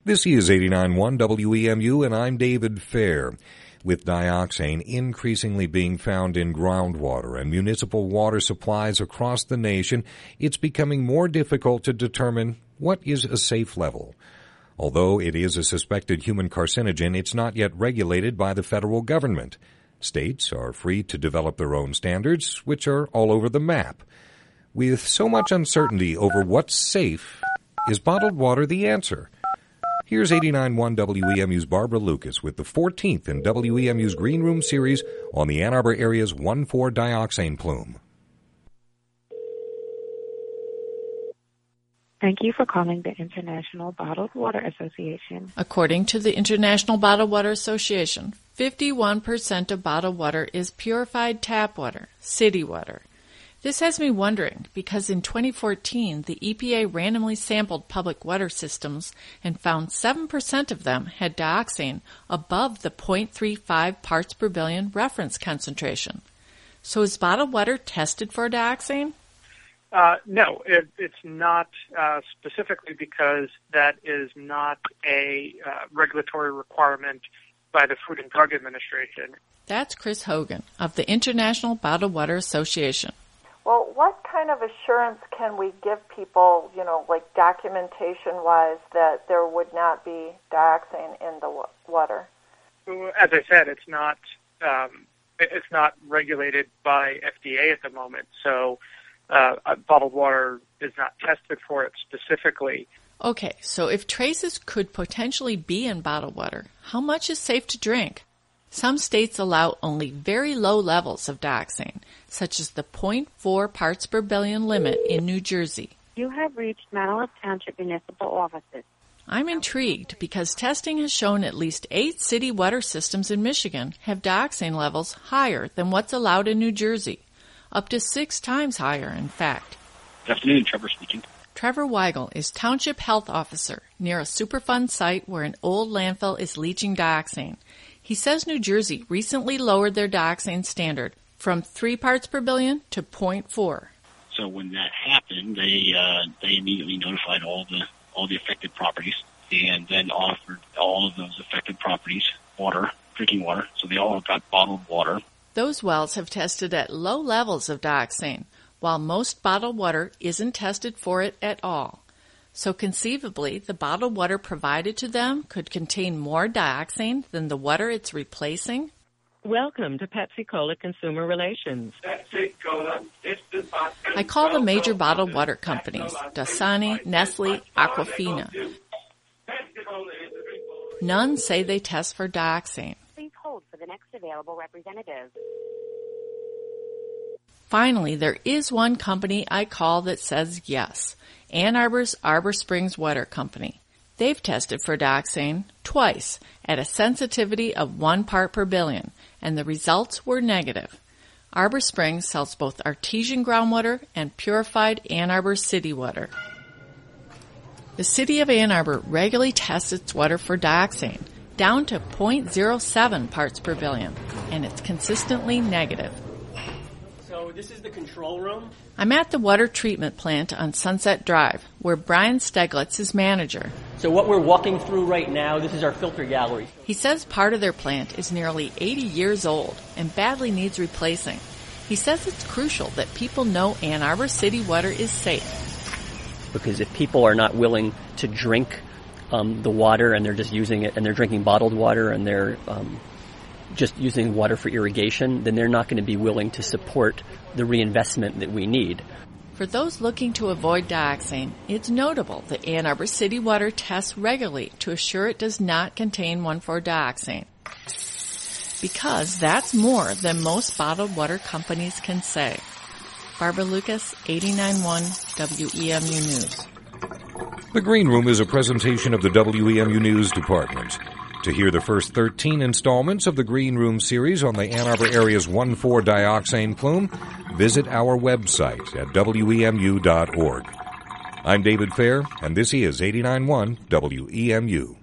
This is 89.1 WEMU, and I'm David Fair. With dioxane increasingly being found in groundwater and municipal water supplies across the nation, it's becoming more difficult to determine what is a safe level. Although it is a suspected human carcinogen, it's not yet regulated by the federal government. States are free to develop their own standards, which are all over the map. With so much uncertainty over what's safe, is bottled water the answer? Here's 89.1 WEMU's Barbara Lucas with the 14th in WEMU's Green Room series on the Ann Arbor area's 1,4-dioxane plume. Thank you for calling the International Bottled Water Association. According to the International Bottled Water Association, 51% of bottled water is purified tap water, city water. This has me wondering because in 2014, the EPA randomly sampled public water systems and found 7% of them had dioxane above the 0.35 parts per billion reference concentration. So is bottled water tested for dioxane? No, it's not specifically because that is not a regulatory requirement by the Food and Drug Administration. That's Chris Hogan of the International Bottled Water Association. Well, what kind of assurance can we give people, like documentation-wise, that there would not be dioxane in the water? As I said, it's not regulated by FDA at the moment, so bottled water is not tested for it specifically. Okay, so if traces could potentially be in bottled water, how much is safe to drink? Some states allow only very low levels of dioxane, such as the 0.4 parts per billion limit in New Jersey. You have reached Manawha Township Municipal Offices. I'm intrigued because testing has shown at least 8 city water systems in Michigan have dioxane levels higher than what's allowed in New Jersey, up to 6 times higher, in fact. Good afternoon, Trevor speaking. Trevor Weigel is Township Health Officer near a Superfund site where an old landfill is leaching dioxane. He says New Jersey recently lowered their dioxane standard from 3 parts per billion to 0.4. So when that happened, they immediately notified all the affected properties and then offered all of those affected properties water, drinking water. So they all got bottled water. Those wells have tested at low levels of dioxane, while most bottled water isn't tested for it at all. So conceivably, the bottled water provided to them could contain more dioxane than the water it's replacing? Welcome to Pepsi-Cola Consumer Relations. I call the major bottled water companies, Dasani, Nestle, Aquafina. None say they test for dioxane. Please hold for the next available representative. Finally, there is one company I call that says yes. Ann Arbor's Arbor Springs Water Company. They've tested for dioxane twice at a sensitivity of 1 part per billion, and the results were negative. Arbor Springs sells both artesian groundwater and purified Ann Arbor city water. The city of Ann Arbor regularly tests its water for dioxane, down to 0.07 parts per billion, and it's consistently negative. So this is the control room? I'm at the water treatment plant on Sunset Drive, where Brian Steglitz is manager. So what we're walking through right now, this is our filter gallery. He says part of their plant is nearly 80 years old and badly needs replacing. He says it's crucial that people know Ann Arbor city water is safe. Because if people are not willing to drink the water and they're just using it and they're drinking bottled water and they're just using water for irrigation, then they're not going to be willing to support the reinvestment that we need. For those looking to avoid dioxane, it's notable that Ann Arbor city water tests regularly to assure it does not contain 1,4-dioxane. Because that's more than most bottled water companies can say. Barbara Lucas, 89.1 WEMU News. The Green Room is a presentation of the WEMU News Department. To hear the first 13 installments of the Green Room series on the Ann Arbor area's 1,4-dioxane plume, visit our website at WEMU.org. I'm David Fair, and this is 89.1 WEMU.